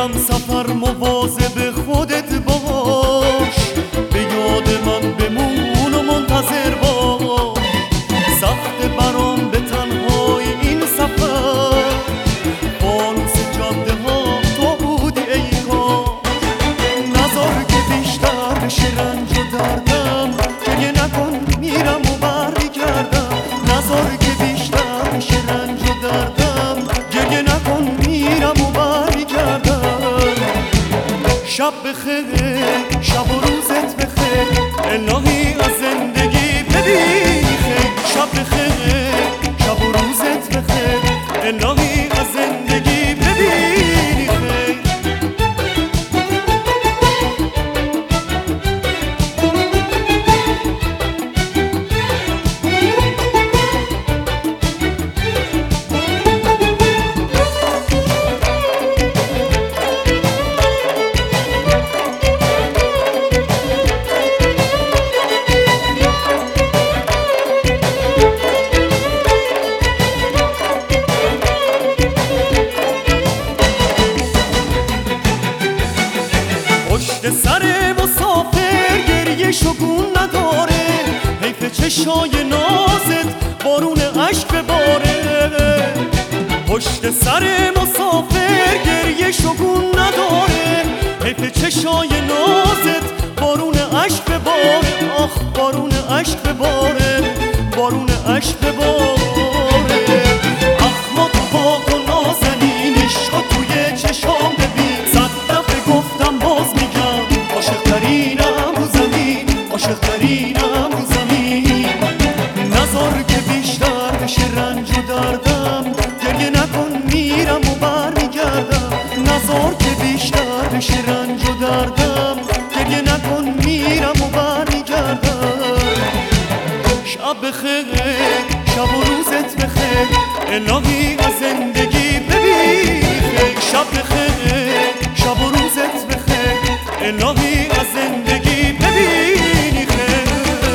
میرم سفر مواظب خودت باش، به یاد من بمون و منتظر باش. سخت برام به تنهایی این سفر، فانوس جاده ها تو بودی ای کار. نذار که بیشتر بشه رنج و دردم، گریه نکن میرم و برمیگردم. نذار که بیشتر بشه رنج و دردم، گریه نکن میرم و برمیگردم. شب بخیر، شب و روزت بخیر، الهی از زندگی ببینی خیر. شب بخیر، شب و روزت بخیر، الهی از زندگی ببینی خیر. پشت سر مسافر گریه شگون نداره، حیف چشای نازت بارون عشق بباره. پشت سر مسافر گریه شگون نداره، حیف چشای نازت بارون عشق بباره. آخ بارون عشق بباره، بارون عشق بباره. اخمات پاک و نازنین عشقا توی چشام ببین. صد دفعه گفتم باز میگم، عاشق‌ترینم رو زمین، عاشق‌ترینم رو زمین. نذار که بیشتر بشه رنج و دردم، گریه نکن میرم و برمیگردم. نذار که بیشتر بشه رنج و دردم، گریه نکن میرم و برمیگردم. شب بخیر، شب و روزت بخیر، الهی از زندگی ببین خیر. شب بخیر، شب و روزت بخیر، الهی از زندگی ببینی خیر.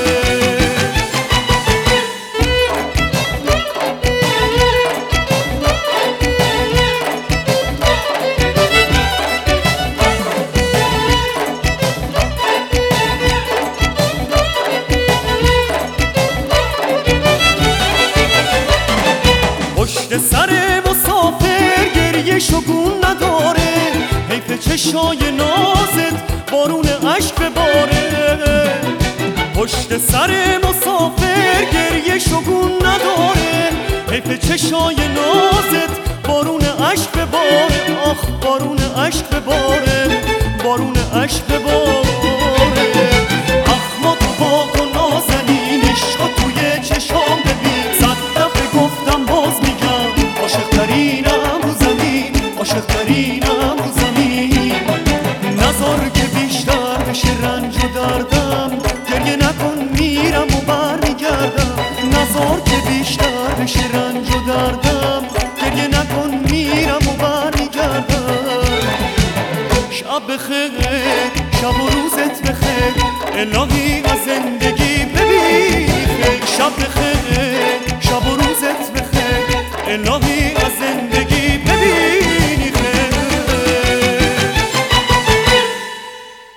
پشت سر مسافر گریه شگون نداره، حیف چشای نازت بارون عشق بباره. پشت سر مسافر گریه شگون نداره، حیف چشای نازت بارون عشق بباره. آخ بارون عشق بباره، بارون عشق بباره. اخمات پاک و نازنین عشقا توی چشام ببین. صد دفعه گفتم باز میگم، عاشق‌ترینم رو زمین، عاشق‌ترینم رو زمین. نذار که بیشتر بشه رنج و دردم، گریه نکن میرم و برمیگردم. نذار که بیشتر بشه رنج و دردم، گریه نکن میرم و برمیگردم. شب بخیر، شب و روزت بخیر، الهی از زندگی ببین خیر. شب بخیر،